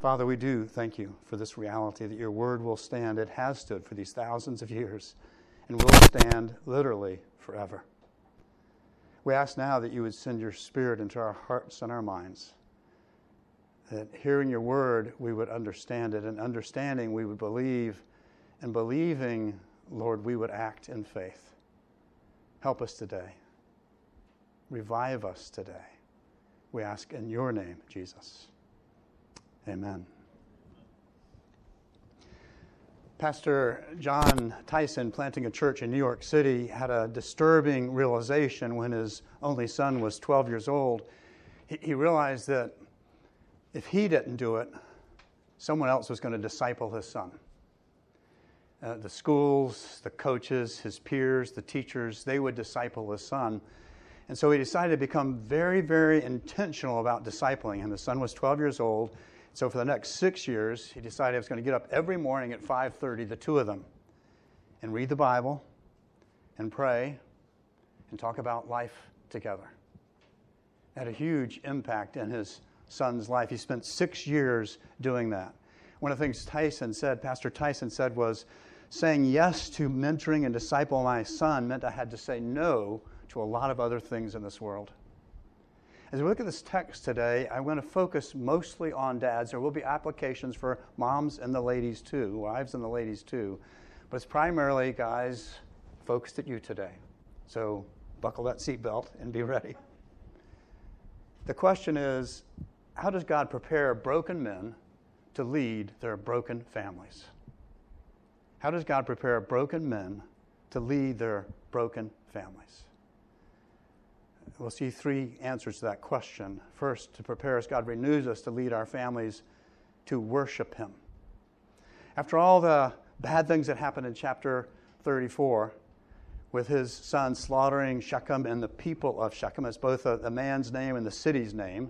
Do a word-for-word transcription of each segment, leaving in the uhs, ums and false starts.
Father, we do thank you for this reality that your word will stand. It has stood for these thousands of years and will stand literally forever. We ask now that you would send your Spirit into our hearts and our minds, that hearing your word, we would understand it, and understanding, we would believe, and believing, Lord, we would act in faith. Help us today. Revive us today. We ask in your name, Jesus. Amen. Pastor John Tyson, planting a church in New York City, had a disturbing realization when his only son was twelve years old. He, he realized that if he didn't do it, someone else was going to disciple his son. Uh, the schools, the coaches, his peers, the teachers, they would disciple his son. And so he decided to become very, very intentional about discipling him. The son was twelve years old. So for the next six years, he decided he was going to get up every morning at five thirty, the two of them, and read the Bible and pray and talk about life together. It had a huge impact in his son's life. He spent six years doing that. One of the things Tyson said, Pastor Tyson said, was saying yes to mentoring and disciple my son meant I had to say no to a lot of other things in this world. As we look at this text today, I'm going to focus mostly on dads. There will be applications for moms and the ladies too, wives and the ladies too. But it's primarily, guys, focused at you today. So buckle that seatbelt and be ready. The question is, how does God prepare broken men to lead their broken families? How does God prepare broken men to lead their broken families? We'll see three answers to that question. First, to prepare us, God renews us to lead our families to worship Him. After all the bad things that happened in chapter thirty-four, with his son slaughtering Shechem and the people of Shechem, it's both a, a man's name and the city's name,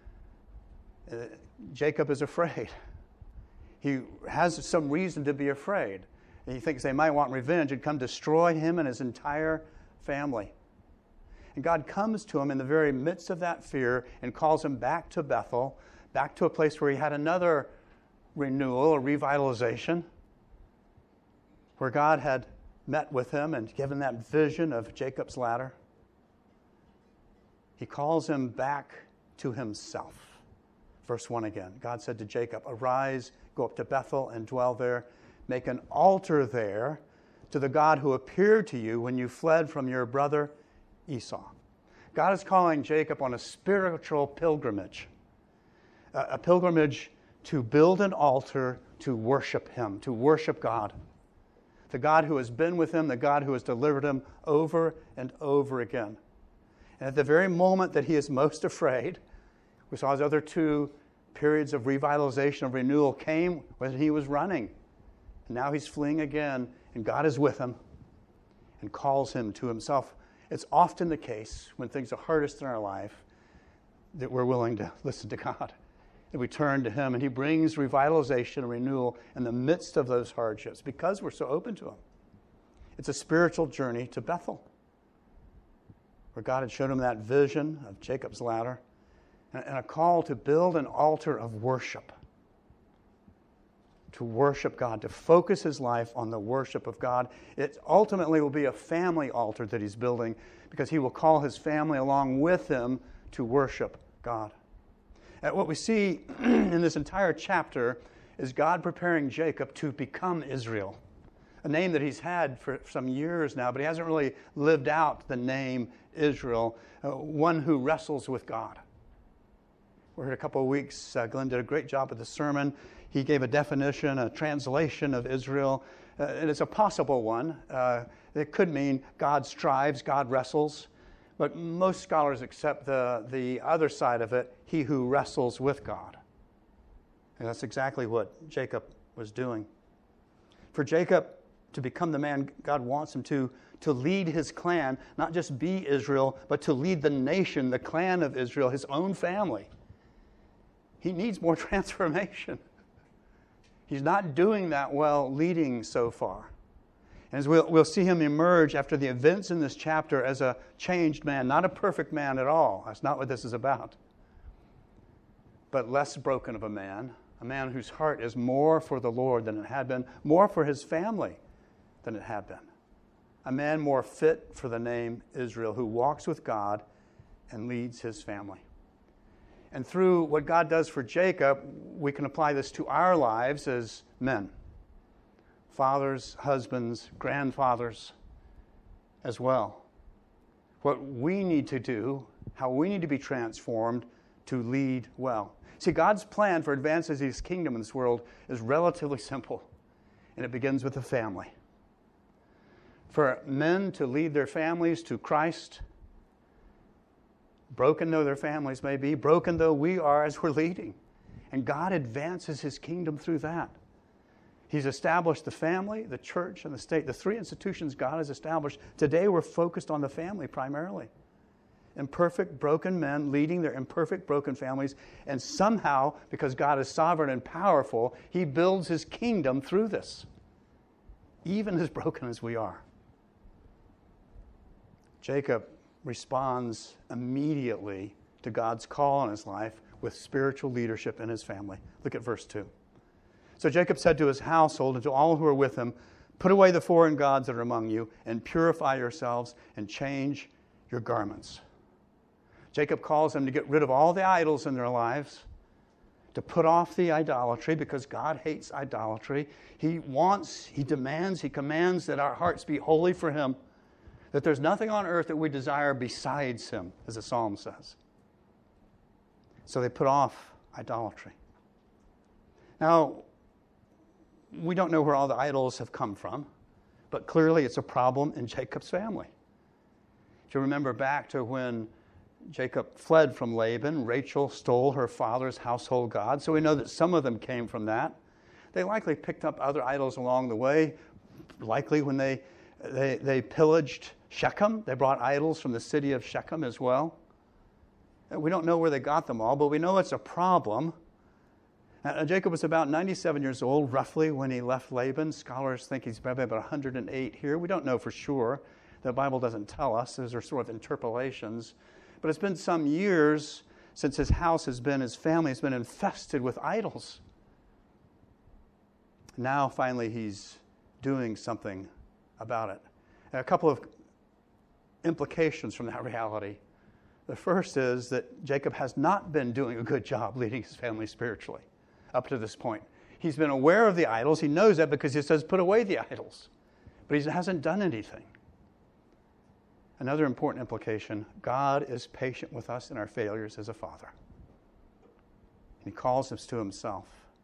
uh, Jacob is afraid. He has some reason to be afraid. He thinks they might want revenge and come destroy him and his entire family. And God comes to him in the very midst of that fear and calls him back to Bethel, back to a place where he had another renewal, a revitalization, where God had met with him and given that vision of Jacob's ladder. He calls him back to himself. Verse one again. God said to Jacob, "Arise, go up to Bethel and dwell there. Make an altar there to the God who appeared to you when you fled from your brother Esau." God is calling Jacob on a spiritual pilgrimage, a pilgrimage to build an altar to worship Him, to worship God, the God who has been with him, the God who has delivered him over and over again. And at the very moment that he is most afraid, we saw his other two periods of revitalization, of renewal came when he was running. And now he's fleeing again, and God is with him and calls him to himself. It's often the case when things are hardest in our life that we're willing to listen to God, that we turn to Him, and He brings revitalization and renewal in the midst of those hardships because we're so open to Him. It's a spiritual journey to Bethel, where God had shown him that vision of Jacob's ladder and a call to build an altar of worship, to worship God, to focus his life on the worship of God. It ultimately will be a family altar that he's building because he will call his family along with him to worship God. And what we see in this entire chapter is God preparing Jacob to become Israel, a name that he's had for some years now, but he hasn't really lived out the name Israel, uh, one who wrestles with God. We heard a couple of weeks, uh, Glenn did a great job with the sermon. He gave a definition, a translation of Israel, uh, and it's a possible one. Uh, it could mean God strives, God wrestles, but most scholars accept the, the other side of it, he who wrestles with God. And that's exactly what Jacob was doing. For Jacob to become the man God wants him to, to lead his clan, not just be Israel, but to lead the nation, the clan of Israel, his own family, he needs more transformation. He's not doing that well leading so far. And as we'll, we'll see him emerge after the events in this chapter as a changed man, not a perfect man at all. That's not what this is about. But less broken of a man, A man whose heart is more for the Lord than it had been, more for his family than it had been. A man more fit for the name Israel, who walks with God and leads his family. And through what God does for Jacob, we can apply this to our lives as men. Fathers, husbands, grandfathers as well. What we need to do, how we need to be transformed to lead well. See, God's plan for advancing his kingdom in this world is relatively simple, and it begins with the family. For men to lead their families to Christ, broken though their families may be, broken though we are as we're leading. And God advances his kingdom through that. He's established the family, the church, and the state. The three institutions God has established. Today we're focused on the family primarily. Imperfect, broken men leading their imperfect, broken families. And somehow, because God is sovereign and powerful, he builds his kingdom through this. Even as broken as we are. Jacob responds immediately to God's call on his life with spiritual leadership in his family. Look at verse two. So Jacob said to his household and to all who are with him, "Put away the foreign gods that are among you, and purify yourselves, and change your garments." Jacob calls them to get rid of all the idols in their lives, to put off the idolatry, because God hates idolatry. He wants, he demands, he commands that our hearts be holy for him, that there's nothing on earth that we desire besides him, as the psalm says. So they put off idolatry. Now, we don't know where all the idols have come from, but clearly it's a problem in Jacob's family. If you remember back to when Jacob fled from Laban, Rachel stole her father's household gods, so we know that some of them came from that. They likely picked up other idols along the way, likely when they, they, they pillaged Shechem. They brought idols from the city of Shechem as well. We don't know where they got them all, but we know it's a problem. Uh, Jacob was about ninety-seven years old, roughly, when he left Laban. Scholars think he's probably about one hundred eight here. We don't know for sure. The Bible doesn't tell us. Those are sort of interpolations. But it's been some years since his house has been, his family has been infested with idols. Now, finally, he's doing something about it. And a couple of implications from that reality. The first is that Jacob has not been doing a good job leading his family spiritually up to this point. He's been aware of the idols. He knows that because he says, put away the idols. But he hasn't done anything. Another important implication, God is patient with us in our failures as a father. And he calls us to himself.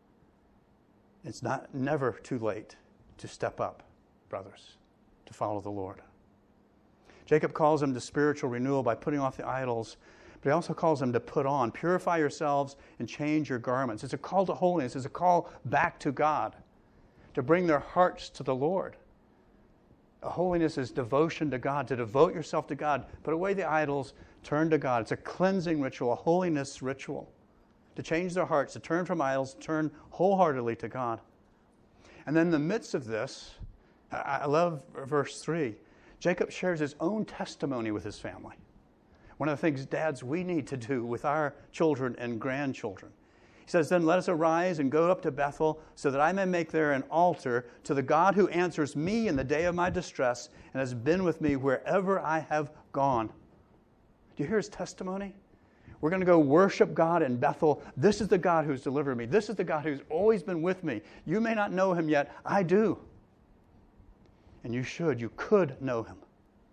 It's not never too late to step up, brothers, to follow the Lord. Jacob calls them to spiritual renewal by putting off the idols, but he also calls them to put on. Purify yourselves and change your garments. It's a call to holiness. It's a call back to God, to bring their hearts to the Lord. A holiness is devotion to God, to devote yourself to God. Put away the idols, turn to God. It's a cleansing ritual, a holiness ritual, to change their hearts, to turn from idols, turn wholeheartedly to God. And then in the midst of this, I love verse three. Jacob shares his own testimony with his family. One of the things, dads, we need to do with our children and grandchildren. He says, then let us arise and go up to Bethel so that I may make there an altar to the God who answers me in the day of my distress and has been with me wherever I have gone. Do you hear his testimony? We're going to go worship God in Bethel. This is the God who's delivered me. This is the God who's always been with me. You may not know him yet. I do. And you should. You could know him.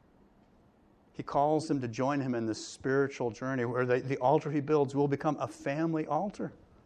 He calls them to join him in this spiritual journey where they, the altar he builds will become a family altar.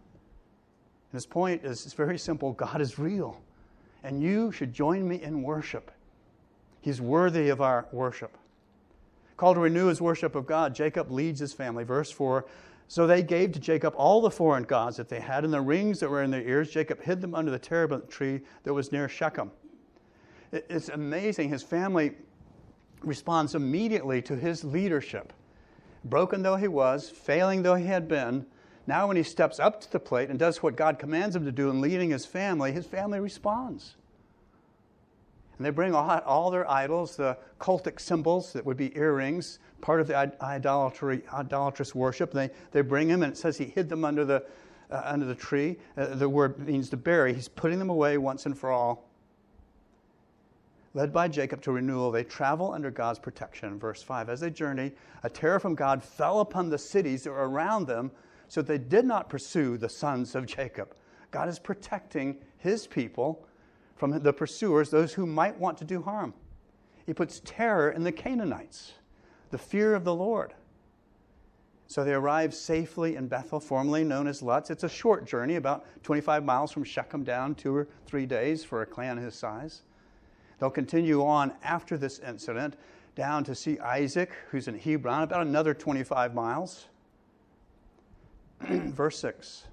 And his point is it's very simple. God is real. And you should join me in worship. He's worthy of our worship. Called to renew his worship of God, Jacob leads his family. Verse four, so they gave to Jacob all the foreign gods that they had and the rings that were in their ears. Jacob hid them under the terebinth tree that was near Shechem. It's amazing. His family responds immediately to his leadership. Broken though he was, failing though he had been, now when he steps up to the plate and does what God commands him to do in leading his family, his family responds. And they bring all, all their idols, the cultic symbols that would be earrings, part of the idolatry, idolatrous worship. They, they bring him, and it says he hid them under the uh, under the tree. Uh, the word means to bury. He's putting them away once and for all. Led by Jacob to renewal, they travel under God's protection. Verse five, as they journeyed, a terror from God fell upon the cities that were around them, so they did not pursue the sons of Jacob. God is protecting his people from the pursuers, those who might want to do harm. He puts terror in the Canaanites, the fear of the Lord. So they arrive safely in Bethel, formerly known as Luz. It's a short journey, about twenty-five miles from Shechem down, two or three days for a clan his size. They'll continue on after this incident down to see Isaac, who's in Hebron, about another twenty-five miles. Verse six.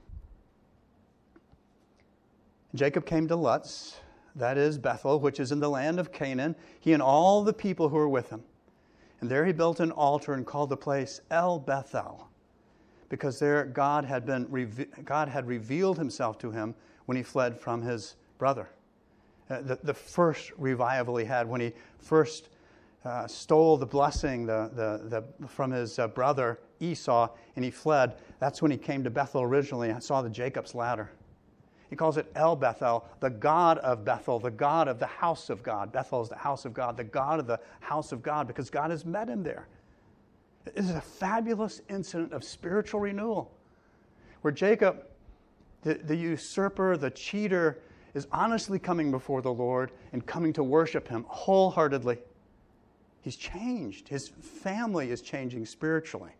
Jacob came to Luz, that is Bethel, which is in the land of Canaan, he and all the people who were with him. And there he built an altar and called the place El Bethel, because there God had been God had revealed himself to him when he fled from his brother. Uh, the, the first revival he had when he first uh, stole the blessing the, the, the, from his uh, brother Esau and he fled. That's when he came to Bethel originally and saw the Jacob's ladder. He calls it El Bethel, the God of Bethel, the God of the house of God. Bethel is the house of God, the God of the house of God, because God has met him there. This is a fabulous incident of spiritual renewal, where Jacob, the, the usurper, the cheater, is honestly coming before the Lord and coming to worship him wholeheartedly. He's changed. His family is changing spiritually.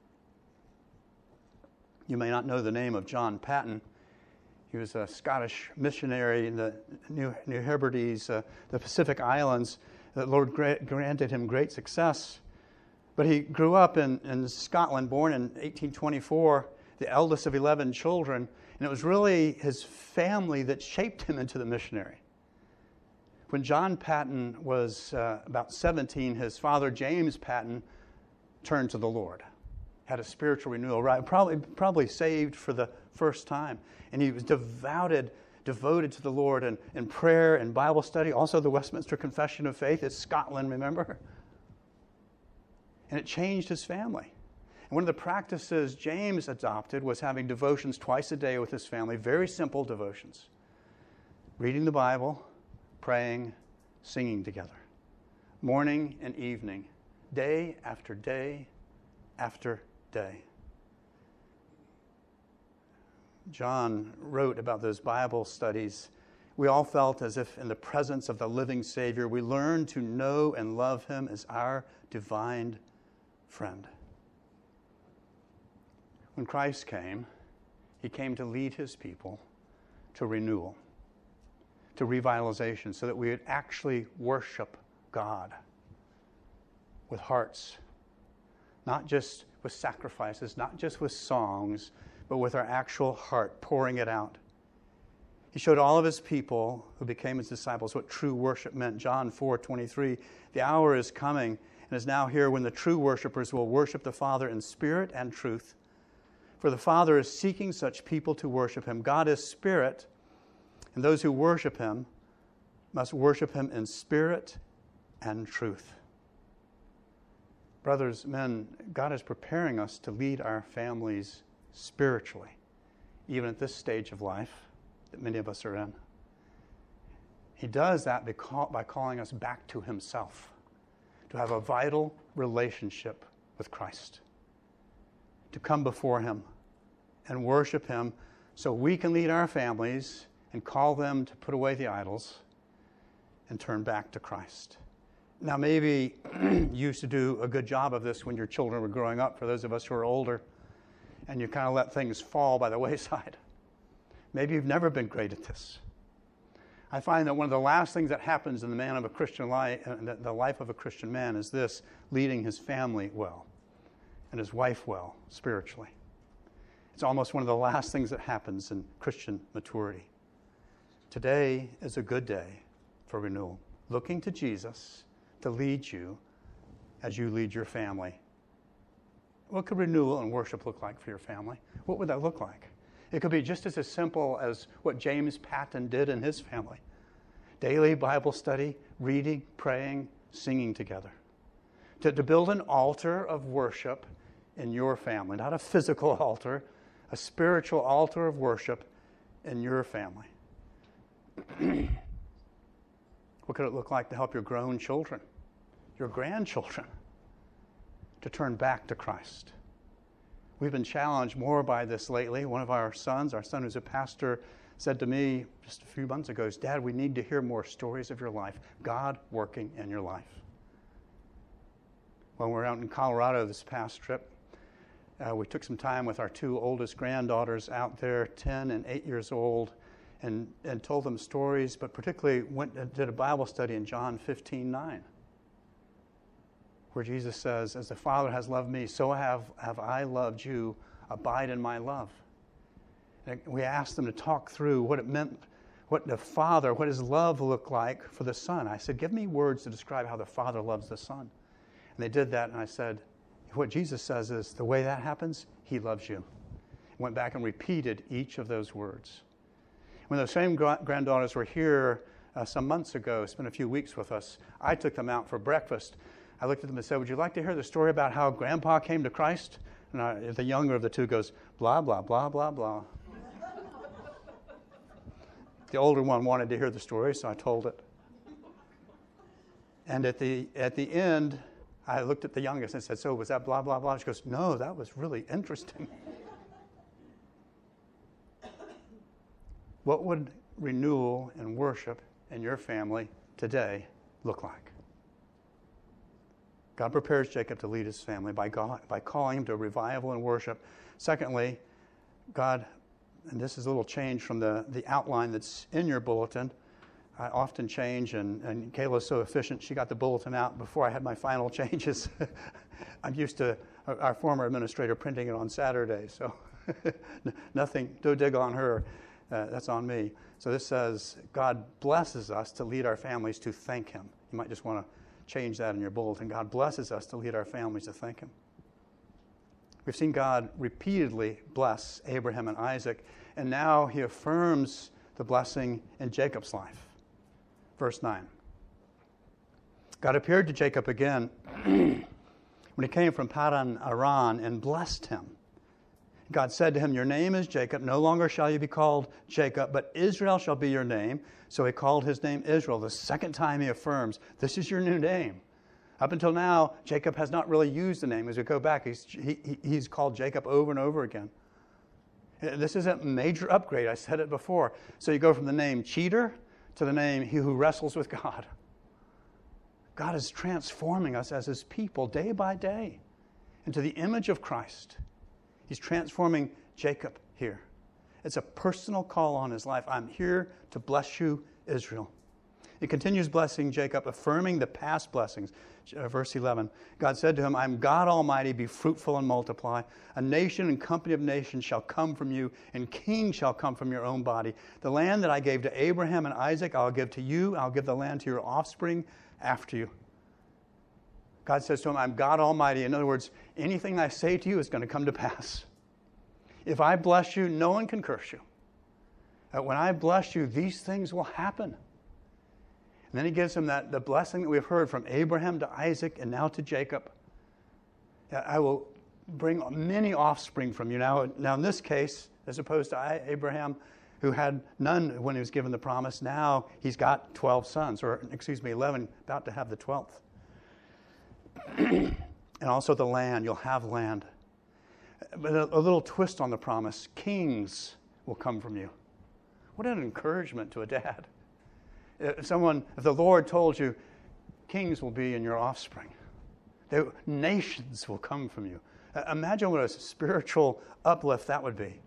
You may not know the name of John Paton. He was a Scottish missionary in the New, New Hebrides, uh, the Pacific Islands. The Lord gra- granted him great success. But he grew up in, in Scotland, born in eighteen twenty-four, the eldest of eleven children. And it was really his family that shaped him into the missionary. When John Paton was uh, about seventeen, his father, James Paton, turned to the Lord, had a spiritual renewal, right? Probably, probably saved for the first time. And he was devoted, devoted to the Lord in, in prayer and Bible study. Also the Westminster Confession of Faith. It's Scotland, remember? And it changed his family. And one of the practices James adopted was having devotions twice a day with his family, very simple devotions. Reading the Bible, praying, singing together. Morning and evening, day after day after day. John wrote about those Bible studies. We all felt as if in the presence of the living Savior, we learned to know and love him as our divine friend. When Christ came, he came to lead his people to renewal, to revitalization, so that we would actually worship God with hearts, not just with sacrifices, not just with songs, but with our actual heart, pouring it out. He showed all of his people who became his disciples what true worship meant. John four twenty-three, the hour is coming and is now here when the true worshipers will worship the Father in spirit and truth. For the Father is seeking such people to worship him. God is spirit, and those who worship him must worship him in spirit and truth. Brothers, men, God is preparing us to lead our families spiritually, even at this stage of life that many of us are in. He does that by calling us back to himself, to have a vital relationship with Christ, to come before him and worship him so we can lead our families and call them to put away the idols and turn back to Christ. Now, maybe you used to do a good job of this when your children were growing up, for those of us who are older, and you kind of let things fall by the wayside. Maybe you've never been great at this. I find that one of the last things that happens in the man of a Christian life, the life of a Christian man, is this: leading his family well and his wife well spiritually. It's almost one of the last things that happens in Christian maturity. Today is a good day for renewal. Looking to Jesus to lead you as you lead your family. What could renewal and worship look like for your family? What would that look like? It could be just as, as simple as what James Paton did in his family. Daily Bible study, reading, praying, singing together. To, to build an altar of worship in your family, not a physical altar, a spiritual altar of worship in your family? What could it look like to help your grown children, your grandchildren, to turn back to Christ? We've been challenged more by this lately. One of our sons, our son who's a pastor, said to me just a few months ago, Dad, we need to hear more stories of your life, God working in your life. When we were out in Colorado this past trip, uh, we took some time with our two oldest granddaughters out there, ten and eight years old, and, and told them stories, but particularly went and did a Bible study in John fifteen nine, where Jesus says, as the Father has loved me, so have, have I loved you. Abide in my love. And we asked them to talk through what it meant, what the Father, what his love looked like for the Son. I said, give me words to describe how the Father loves the Son. And they did that, and I said, what Jesus says is, the way that happens, he loves you. Went back and repeated each of those words. When those same granddaughters were here uh, some months ago, spent a few weeks with us, I took them out for breakfast. I looked at them and said, would you like to hear the story about how Grandpa came to Christ? And I, the younger of the two goes, blah, blah, blah, blah, blah. The older one wanted to hear the story, so I told it. And at the at the end, I looked at the youngest and said, so was that blah, blah, blah? She goes, no, that was really interesting. What would renewal and worship in your family today look like? God prepares Jacob to lead his family by, God, by calling him to revival and worship. Secondly, God, and this is a little change from the, the outline that's in your bulletin. I often change, and, and Kayla's so efficient, she got the bulletin out before I had my final changes. I'm used to our former administrator printing it on Saturday, so nothing, no dig on her. Uh, that's on me. So this says, God blesses us to lead our families to thank him. You might just want to change that in your bulletin. God blesses us to lead our families to thank him. We've seen God repeatedly bless Abraham and Isaac, and now he affirms the blessing in Jacob's life. Verse nine. God appeared to Jacob again when he came from Paddan Aram and blessed him. God said to him, your name is Jacob. No longer shall you be called Jacob, but Israel shall be your name. So he called his name Israel. The second time he affirms, this is your new name. Up until now, Jacob has not really used the name. As we go back, he's, he, he's called Jacob over and over again. This is a major upgrade. I said it before. So you go from the name cheater to the name he who wrestles with God. God is transforming us as his people day by day into the image of Christ. He's transforming Jacob here. It's a personal call on his life. I'm here to bless you, Israel. He continues blessing Jacob, affirming the past blessings. Verse eleven, God said to him, I am God Almighty, be fruitful and multiply. A nation and company of nations shall come from you, and kings shall come from your own body. The land that I gave to Abraham and Isaac, I'll give to you. I'll give the land to your offspring after you. God says to him, I'm God Almighty. In other words, anything I say to you is going to come to pass. If I bless you, no one can curse you. When I bless you, these things will happen. And then he gives him that the blessing that we've heard from Abraham to Isaac and now to Jacob. I will bring many offspring from you. Now, now in this case, as opposed to Abraham, who had none when he was given the promise, now he's got twelve sons, or excuse me, eleven, about to have the twelfth. And also the land, you'll have land. But a, a little twist on the promise, kings will come from you. What an encouragement to a dad. If someone, if the Lord told you, kings will be in your offspring. They, nations will come from you. Uh, imagine what a spiritual uplift that would be.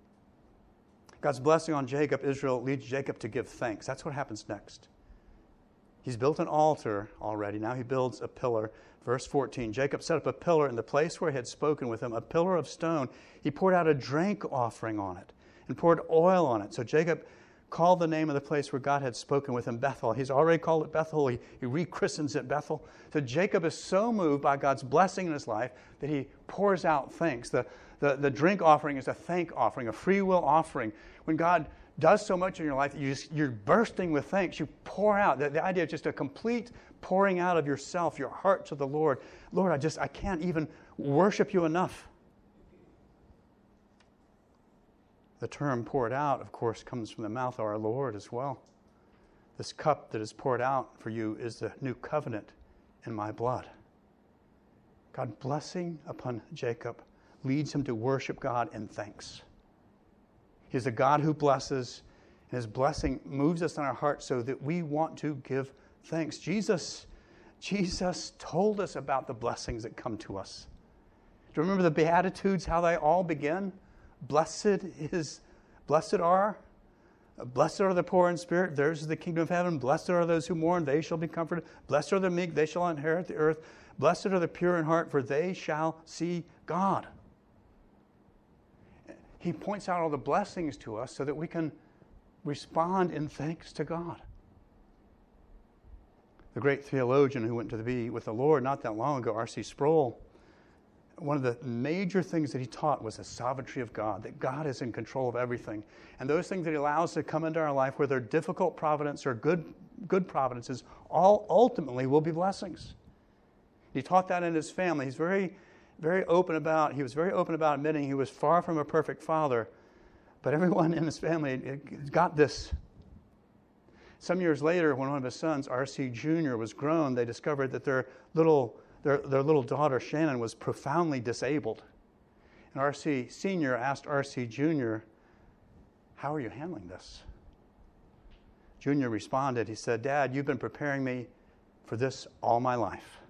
God's blessing on Jacob, Israel, leads Jacob to give thanks. That's what happens next. He's built an altar already. Now he builds a pillar. Verse fourteen, Jacob set up a pillar in the place where he had spoken with him, a pillar of stone. He poured out a drink offering on it and poured oil on it. So Jacob called the name of the place where God had spoken with him Bethel. He's already called it Bethel. He, he rechristens it Bethel. So Jacob is so moved by God's blessing in his life that he pours out thanks. The, the, the drink offering is a thank offering, a free will offering. When God does so much in your life that you just, you're bursting with thanks, you pour out. The, the idea of just a complete pouring out of yourself, your heart to the Lord. Lord, I just, I can't even worship you enough. The term poured out, of course, comes from the mouth of our Lord as well. This cup that is poured out for you is the new covenant in my blood. God blessing upon Jacob leads him to worship God in thanks. He's a God who blesses, and his blessing moves us in our hearts so that we want to give thanks. Jesus, Jesus told us about the blessings that come to us. Do you remember the Beatitudes, how they all begin? Blessed is, blessed are, blessed are the poor in spirit, theirs is the kingdom of heaven. Blessed are those who mourn, they shall be comforted. Blessed are the meek, they shall inherit the earth. Blessed are the pure in heart, for they shall see God. He points out all the blessings to us so that we can respond in thanks to God. The great theologian who went to be with the Lord not that long ago, R C Sproul, one of the major things that he taught was the sovereignty of God, that God is in control of everything. And those things that he allows to come into our life, whether difficult providence or good, good providences, all ultimately will be blessings. He taught that in his family. He's very, very open about, he was very open about admitting he was far from a perfect father, but everyone in his family got this. Some years later, when one of his sons, R C Junior, was grown, they discovered that their little Their, their little daughter, Shannon, was profoundly disabled. And R C Senior asked R C Junior, how are you handling this? Junior responded, he said, Dad, you've been preparing me for this all my life.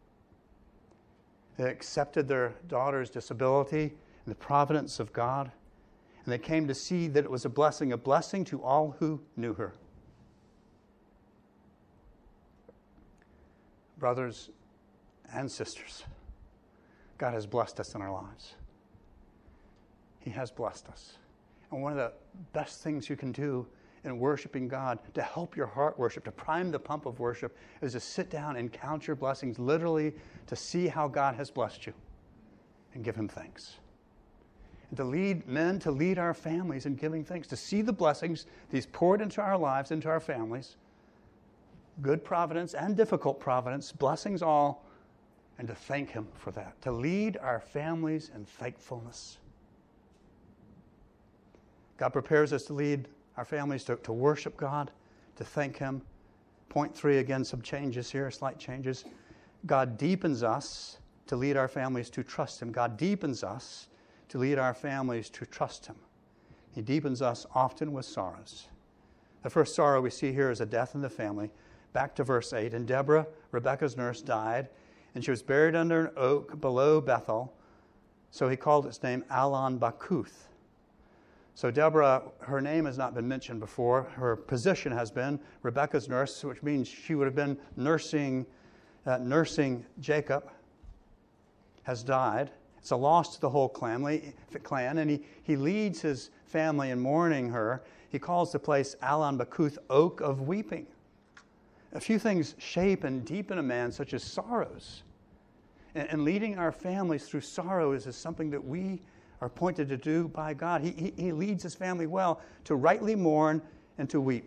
They accepted their daughter's disability and the providence of God, and they came to see that it was a blessing, a blessing to all who knew her. Brothers and sisters, God has blessed us in our lives. He has blessed us. And one of the best things you can do in worshiping God, to help your heart worship, to prime the pump of worship, is to sit down and count your blessings, literally to see how God has blessed you and give him thanks. And to lead men, to lead our families in giving thanks, to see the blessings that he's poured into our lives, into our families, good providence and difficult providence, blessings all, and to thank him for that, to lead our families in thankfulness. God prepares us to lead our families to, to worship God, to thank him. Point three, again, some changes here, slight changes. God deepens us to lead our families to trust him. God deepens us to lead our families to trust him. He deepens us often with sorrows. The first sorrow we see here is a death in the family. Back to verse eight. And Deborah, Rebekah's nurse, died, and she was buried under an oak below Bethel. So he called its name Allon Bakuth. So Deborah, her name has not been mentioned before. Her position has been Rebekah's nurse, which means she would have been nursing, uh, nursing Jacob, has died. It's a loss to the whole clan, clan and he, he leads his family in mourning her. He calls the place Allon Bakuth, Oak of Weeping. A few things shape and deepen a man, such as sorrows. And, and leading our families through sorrow is, is something that we are appointed to do by God. He, he, he leads his family well to rightly mourn and to weep.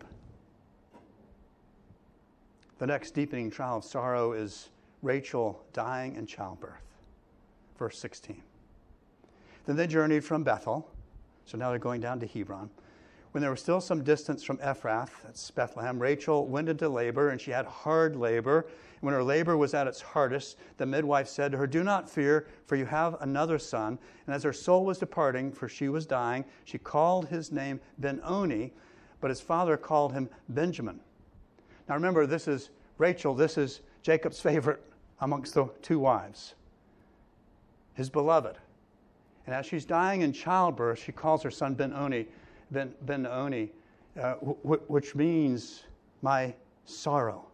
The next deepening trial of sorrow is Rachel dying in childbirth. Verse sixteen. Then they journeyed from Bethel, so now they're going down to Hebron. When there was still some distance from Ephrath, that's Bethlehem, Rachel went into labor, and she had hard labor. And when her labor was at its hardest, the midwife said to her, "Do not fear, for you have another son." And as her soul was departing, for she was dying, she called his name Ben-Oni, but his father called him Benjamin. Now remember, this is Rachel, this is Jacob's favorite amongst the two wives, his beloved. And as she's dying in childbirth, she calls her son Ben-Oni, Ben, Ben-Oni, uh, w- which means my sorrow.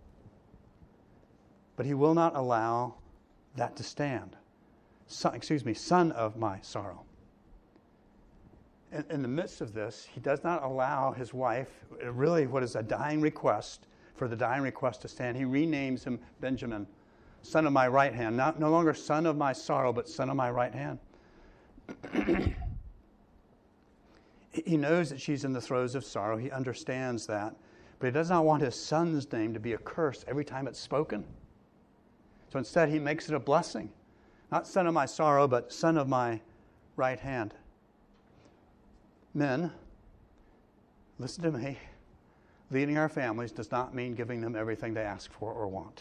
But he will not allow that to stand. Son, excuse me, son of my sorrow. In, in the midst of this, he does not allow his wife, really what is a dying request, for the dying request to stand. He renames him Benjamin, son of my right hand. Not, no longer son of my sorrow, but son of my right hand. He knows that she's in the throes of sorrow. He understands that. But he does not want his son's name to be a curse every time it's spoken. So instead, he makes it a blessing. Not son of my sorrow, but son of my right hand. Men, listen to me. Leading our families does not mean giving them everything they ask for or want.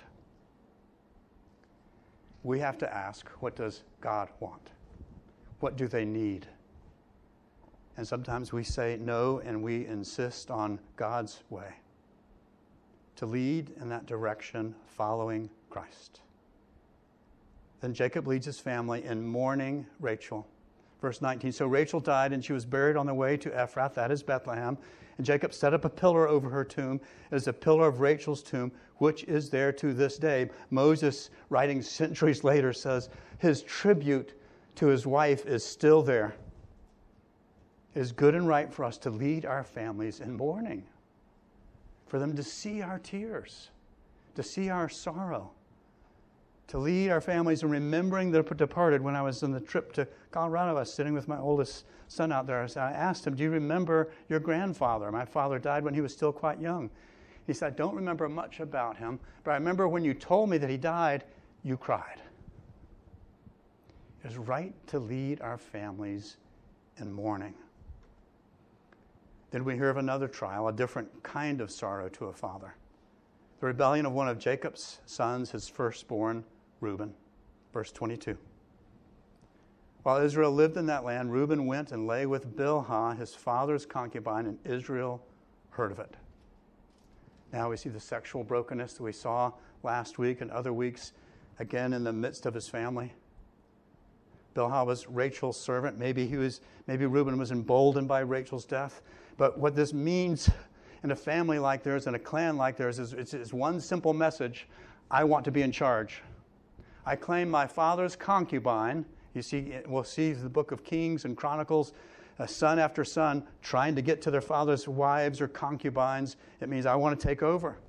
We have to ask, what does God want? What do they need? And sometimes we say no, and we insist on God's way to lead in that direction, following Christ. Then Jacob leads his family in mourning Rachel. Verse nineteen, so Rachel died, and she was buried on the way to Ephrath, that is Bethlehem. And Jacob set up a pillar over her tomb. It is a pillar of Rachel's tomb, which is there to this day. Moses, writing centuries later, says his tribute to his wife is still there. It is good and right for us to lead our families in mourning, for them to see our tears, to see our sorrow, to lead our families in remembering the departed. When I was on the trip to Colorado, I was sitting with my oldest son out there. I asked him, do you remember your grandfather? My father died when he was still quite young. He said, I don't remember much about him, but I remember when you told me that he died, you cried. It is right to lead our families in mourning. Then we hear of another trial, a different kind of sorrow to a father. The rebellion of one of Jacob's sons, his firstborn, Reuben. Verse twenty-two. While Israel lived in that land, Reuben went and lay with Bilhah, his father's concubine, and Israel heard of it. Now we see the sexual brokenness that we saw last week and other weeks, again in the midst of his family. Bilhah was Rachel's servant. Maybe he was. Maybe Reuben was emboldened by Rachel's death. But what this means in a family like theirs, in a clan like theirs, is it's, it's one simple message: I want to be in charge. I claim my father's concubine. You see, we'll see the book of Kings and Chronicles, uh, son after son trying to get to their father's wives or concubines. It means I want to take over.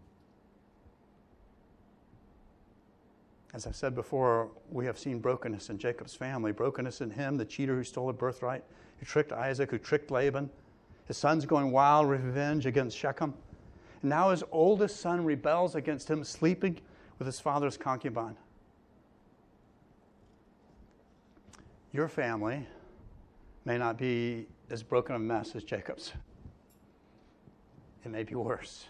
As I've said before, we have seen brokenness in Jacob's family, brokenness in him, the cheater who stole a birthright, who tricked Isaac, who tricked Laban. His son's going wild revenge against Shechem. And now his oldest son rebels against him, sleeping with his father's concubine. Your family may not be as broken a mess as Jacob's. It may be worse.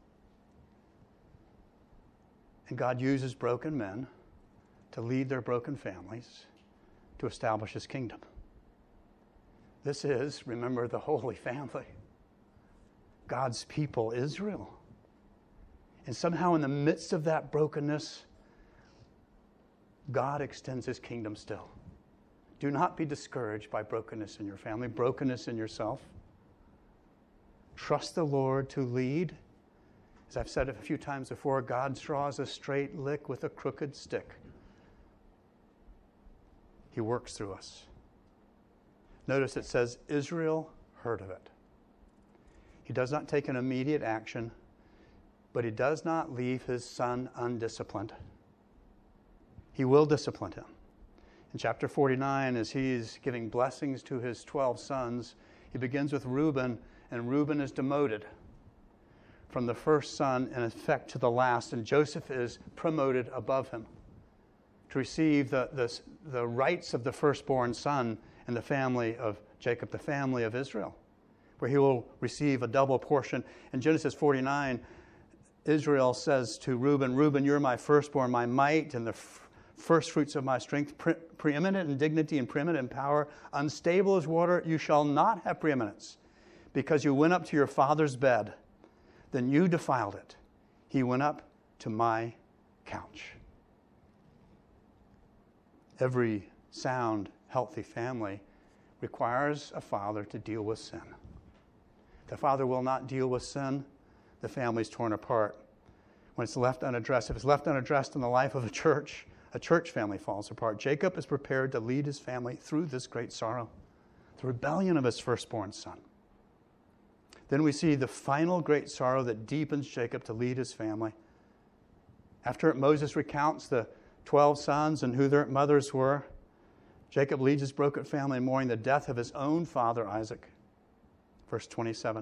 And God uses broken men to lead their broken families to establish his kingdom. This is, remember, the Holy Family, God's people, Israel. And somehow in the midst of that brokenness, God extends his kingdom still. Do not be discouraged by brokenness in your family, brokenness in yourself. Trust the Lord to lead. As I've said a few times before, God draws a straight lick with a crooked stick. He works through us. Notice it says, Israel heard of it. He does not take an immediate action, but he does not leave his son undisciplined. He will discipline him. In chapter forty-nine, as he's giving blessings to his twelve sons, he begins with Reuben, and Reuben is demoted from the first son, in effect, to the last, and Joseph is promoted above him to receive the, the, the rights of the firstborn son in the family of Jacob, the family of Israel, where he will receive a double portion. In Genesis forty-nine, Israel says to Reuben, Reuben, you're my firstborn, my might, and the f- first fruits of my strength, pre- preeminent in dignity and preeminent in power, unstable as water, you shall not have preeminence, because you went up to your father's bed. Then you defiled it. He went up to my couch. Every sound, healthy family requires a father to deal with sin. If the father will not deal with sin, the family's torn apart. When it's left unaddressed, if it's left unaddressed in the life of a church, a church family falls apart. Jacob is prepared to lead his family through this great sorrow, the rebellion of his firstborn son. Then we see the final great sorrow that deepens Jacob to lead his family. After Moses recounts the twelve sons and who their mothers were, Jacob leads his broken family in mourning the death of his own father Isaac. Verse twenty-seven.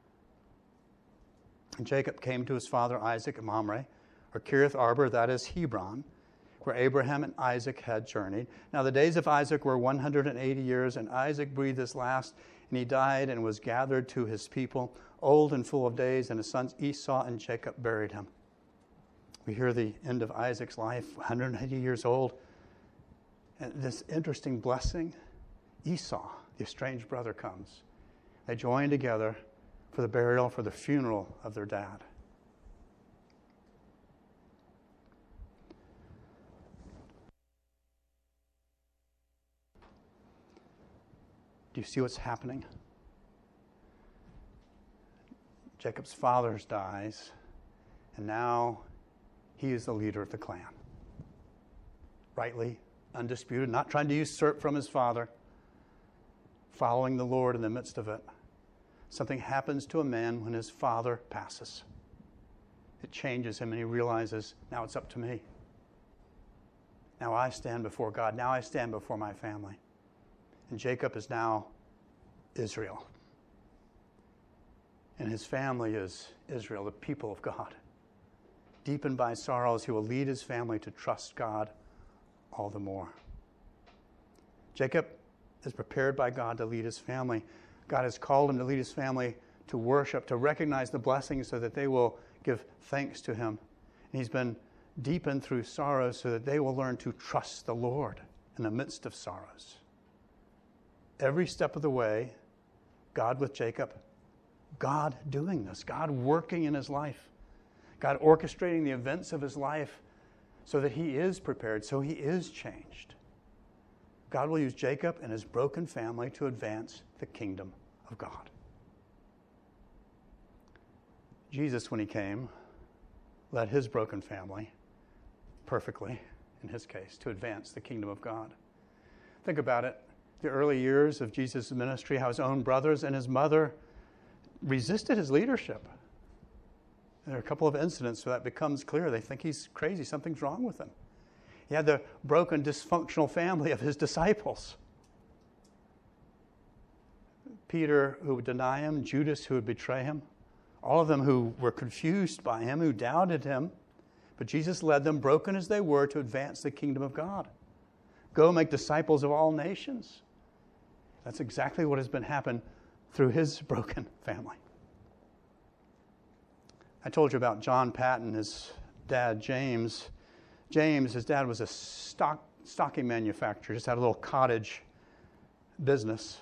And Jacob came to his father Isaac at Mamre, or Kiriath Arba, that is Hebron, where Abraham and Isaac had journeyed. Now the days of Isaac were one hundred eighty years, and Isaac breathed his last And he died and was gathered to his people, old and full of days, and his sons Esau and Jacob buried him. We hear the end of Isaac's life, one hundred eighty years old. And this interesting blessing, Esau, the estranged brother, comes. They join together for the burial, for the funeral of their dad. Do you see what's happening? Jacob's father dies, and now he is the leader of the clan. Rightly, undisputed, not trying to usurp from his father, following the Lord in the midst of it. Something happens to a man when his father passes. It changes him, and he realizes, now it's up to me. Now I stand before God. Now I stand before my family. And Jacob is now Israel. And his family is Israel, the people of God. Deepened by sorrows, he will lead his family to trust God all the more. Jacob is prepared by God to lead his family. God has called him to lead his family to worship, to recognize the blessings so that they will give thanks to him. And he's been deepened through sorrows so that they will learn to trust the Lord in the midst of sorrows. Every step of the way, God with Jacob, God doing this, God working in his life, God orchestrating the events of his life so that he is prepared, so he is changed. God will use Jacob and his broken family to advance the kingdom of God. Jesus, when he came, led his broken family perfectly, in his case, to advance the kingdom of God. Think about it. The early years of Jesus' ministry, how his own brothers and his mother resisted his leadership. There are a couple of incidents where that becomes clear. They think he's crazy. Something's wrong with him. He had the broken, dysfunctional family of his disciples. Peter, who would deny him, Judas, who would betray him, all of them who were confused by him, who doubted him. But Jesus led them, broken as they were, to advance the kingdom of God. Go make disciples of all nations. That's exactly what has been happening through his broken family. I told you about John Patton, his dad, James. James, his dad was a stock, stocking manufacturer, just had a little cottage business.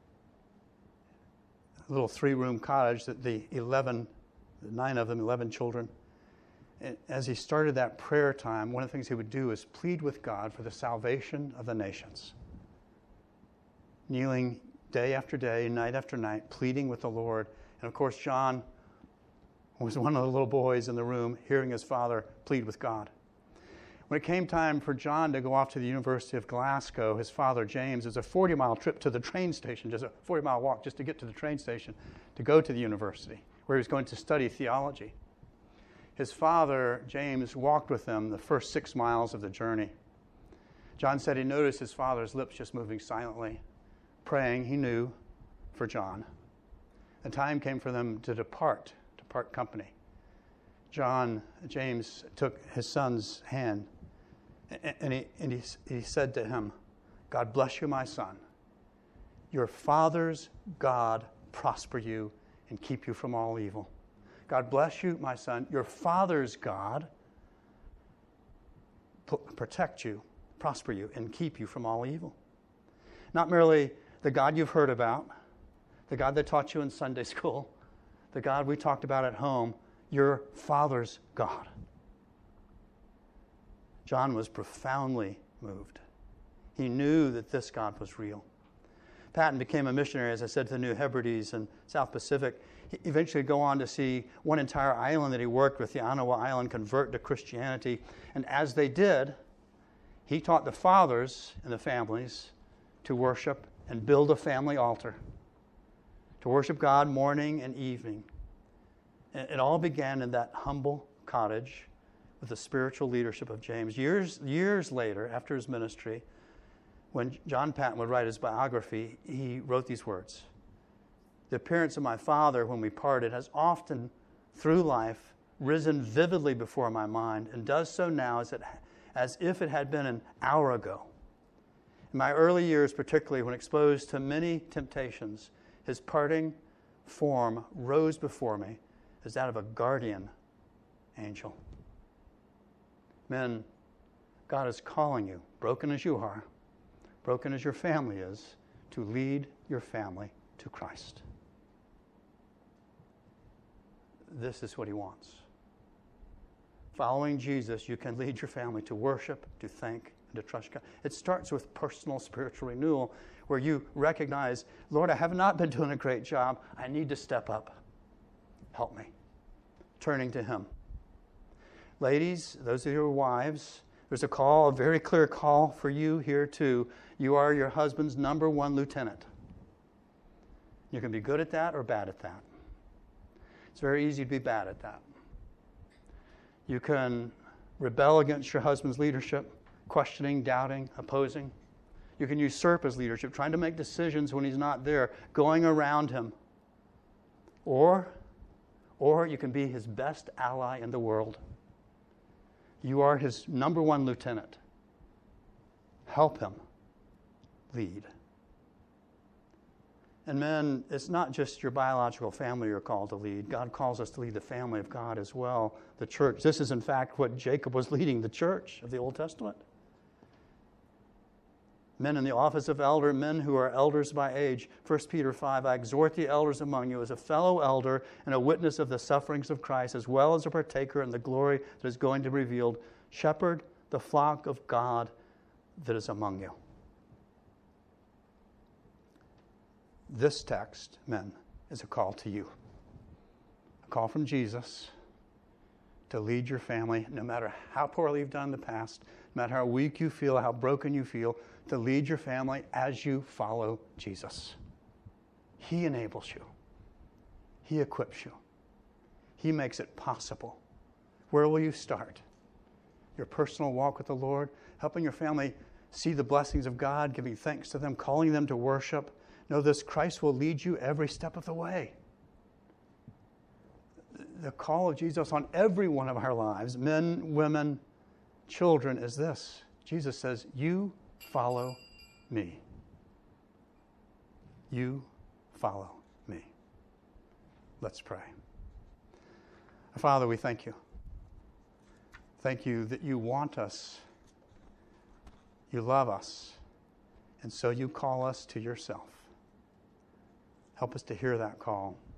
A little three-room cottage that the eleven, the nine of them, eleven children. And as he started that prayer time, one of the things he would do is plead with God for the salvation of the nations. Kneeling day after day, night after night, pleading with the Lord. And of course, John was one of the little boys in the room hearing his father plead with God. When it came time for John to go off to the University of Glasgow, his father, James, it was a forty-mile trip to the train station, just a forty-mile walk just to get to the train station to go to the university, where he was going to study theology. His father, James, walked with him the first six miles of the journey. John said he noticed his father's lips just moving silently, praying, he knew, for John. The time came for them to depart, to part company. John, James, took his son's hand, and he, and he, he said to him, God bless you, my son. Your father's God prosper you and keep you from all evil. God bless you, my son. Your father's God protect you, prosper you, and keep you from all evil. Not merely the God you've heard about, the God that taught you in Sunday school, the God we talked about at home, your father's God. John was profoundly moved. He knew that this God was real. Patton became a missionary, as I said, to the New Hebrides and South Pacific. He eventually go on to see one entire island that he worked with, the Anawa Island, convert to Christianity. And as they did, he taught the fathers and the families to worship and build a family altar, to worship God morning and evening. And it all began in that humble cottage with the spiritual leadership of James. Years, years later, after his ministry, when John Patton would write his biography, he wrote these words. The appearance of my father when we parted has often, through life, risen vividly before my mind and does so now as, it, as if it had been an hour ago. In my early years, particularly when exposed to many temptations His parting form rose before me as that of a guardian angel. Men, God is calling you, broken as you are, broken as your family is, to lead your family to Christ. This is what He wants. Following Jesus, you can lead your family to worship, to thank, and to trust God. It starts with personal spiritual renewal, where you recognize, Lord, I have not been doing a great job. I need to step up. Help me. Turning to Him. Ladies, those of you who are wives, there's a call, a very clear call for you here too. You are your husband's number one lieutenant. You can be good at that or bad at that. It's very easy to be bad at that. You can rebel against your husband's leadership, questioning, doubting, opposing. You can usurp his leadership, trying to make decisions when he's not there, going around him. Or, or you can be his best ally in the world. You are his number one lieutenant. Help him lead. And men, it's not just your biological family you're called to lead. God calls us to lead the family of God as well, the church. This is, in fact, what Jacob was leading, the church of the Old Testament. Men in the office of elder, men who are elders by age. First Peter five, I exhort the elders among you as a fellow elder and a witness of the sufferings of Christ, as well as a partaker in the glory that is going to be revealed. Shepherd the flock of God that is among you. This text, men, is a call to you. A call from Jesus to lead your family, no matter how poorly you've done in the past, no matter how weak you feel, how broken you feel, to lead your family as you follow Jesus. He enables you. He equips you. He makes it possible. Where will you start? Your personal walk with the Lord, helping your family see the blessings of God, giving thanks to them, calling them to worship. Know this, Christ will lead you every step of the way. The call of Jesus on every one of our lives, men, women, children, is this. Jesus says, you follow me. You follow me. Let's pray. Father, we thank you. Thank you that you want us. You love us. And so you call us to yourself. Help us to hear that call.